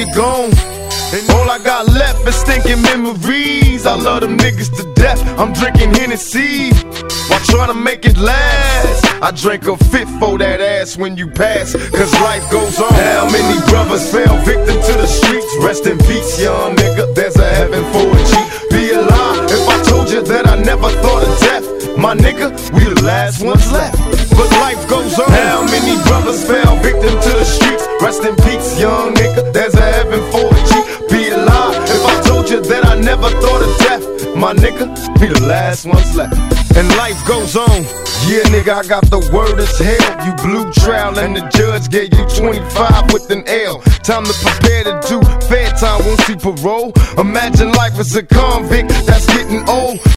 you're gone. And all I got left is stinking memories. I love them niggas to death. I'm drinking Hennessy while trying to make it last. I drank a fifth for that ass when you pass, cause life goes on. How many brothers fell victim to the streets? Rest in peace, young nigga. There's a heaven for a G. Be a lie if I told you that I never thought of death. My nigga, we the last ones left. But life goes on. How many brothers fell victim to the streets? Rest in peace, young nigga. There's a heaven for a G. Be a lie if I told you that I never thought of death. My nigga, we the last ones left. And life goes on. Yeah, nigga, I got the word as hell. You blew trial and the judge gave you 25 with an L. Time to prepare to do fair time, won't see parole. Imagine life as a convict that's getting old.